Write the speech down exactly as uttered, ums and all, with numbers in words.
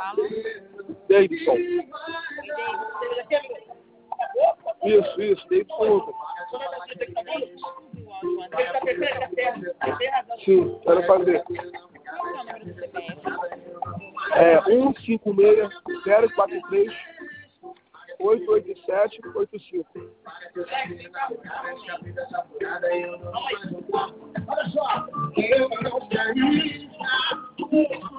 falo? Davidson. E David? Isso, isso, Davidson Lucas. O áudio antes. Sim, quero fazer. Qual é o número do C P F? É um cinco seis zero quatro três oito oito sete oito cinco. Olha só, eu não